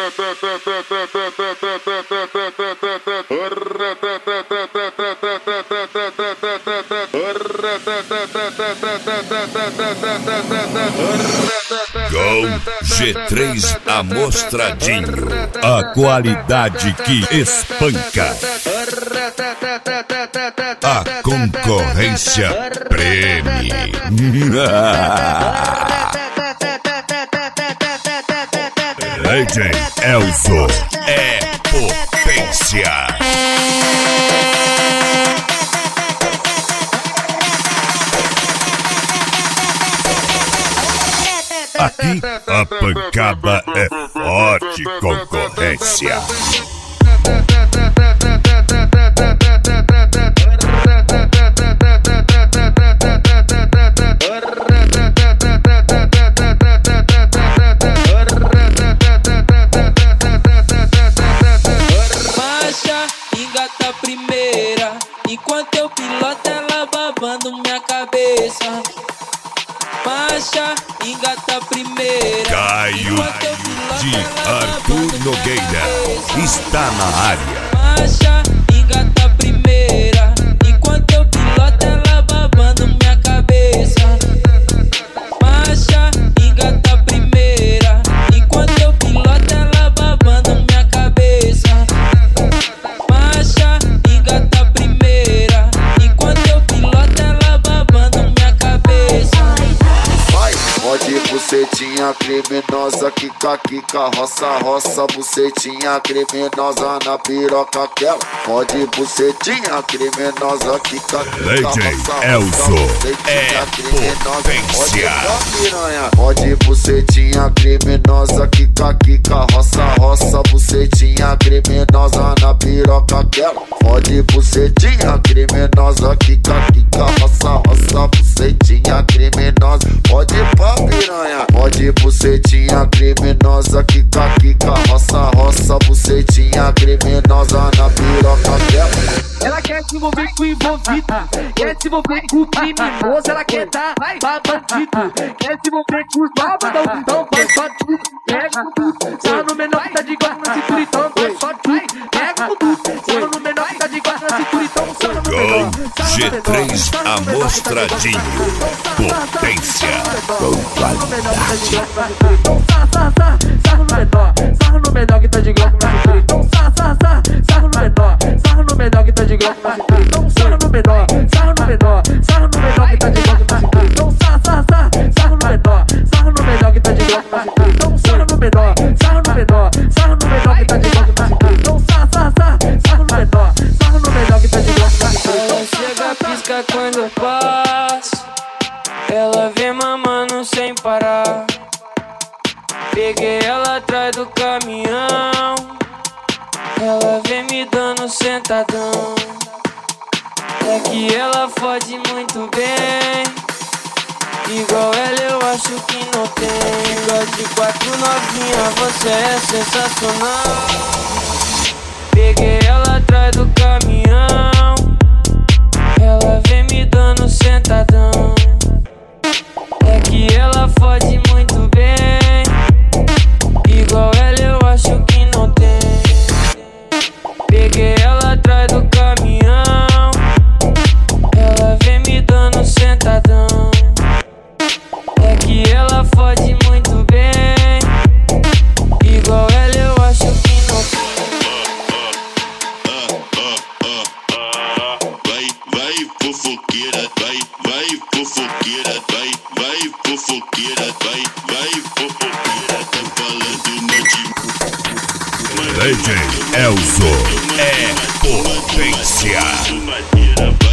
Com G3 Amostradinho, a qualidade que espanca. A concorrência preme. DJ Elzo é potência. Aqui a pancada é forte, concorrência. Marcha, engata a primeira, enquanto eu piloto ela babando minha cabeça. Marcha, engata a primeira. Caio de Arthur Nogueira está na área. Marcha, engata a primeira, enquanto eu piloto ela babando minha cabeça. Marcha, engata a primeira, enquanto eu piloto ela babando minha cabeça. Marcha, engata a primeira, enquanto eu piloto ela babando minha cabeça. Pode bucetinha criminosa, quica, quica, roça, roça, bucetinha criminosa na piroca aquela. Pode bucetinha criminosa, quica, quica, roça, Elzo bucetinha potência. Pode bucetinha criminosa, quica, quica, roça, roça, bucetinha criminosa na piroca aquela. Pode bucetinha criminosa, quica, quica, roça, roça, bucetinha criminosa. Pode pá piranha, pode bucetinha criminosa, quica, quica, roça, roça, bucetinha criminosa na piroca dela. Ela quer se envolver com o envolvido, quer se envolver com o criminoso, ela quer dar pra bandido, quer se envolver com os babadão, então faz só tudo, pega tudo, só no menor que tá de guarda na cintura, então faz só tudo, pega tudo, só no menor que tá de guarda na cintura, então só no menor. Com G3 Amostradinho, potência. Então sarro no menor que tá de glock na cintura. Então sarro no menor que tá de glock na cintura. Então sarro no menor que tá de glock na cintura. Então sarro no menor que tá de glock na cintura. Então sarro no menor que tá de glock na cintura. Então sarro no menor que tá de glock na cintura. Ela chega, pisca quando eu passo, ela vem mamando sem parar. Peguei ela atrás do caminhão, ela vem me dando sentadão. É que ela fode muito bem, igual ela eu acho que não tem. Igual de 4 novinha, você é sensacional. Peguei ela atrás do caminhão, ela vem me dando sentadão. É que ela fode muito bem, igual ela eu acho que não tem. Peguei ela atrás do caminhão, ela vem me dando sentadão. É que ela fode muito bem, igual ela eu acho que não tem. Vai fofoqueira, vai fofoqueira, vai fofoqueira, vai fofoqueira, tá falando DJ Elzo é potência.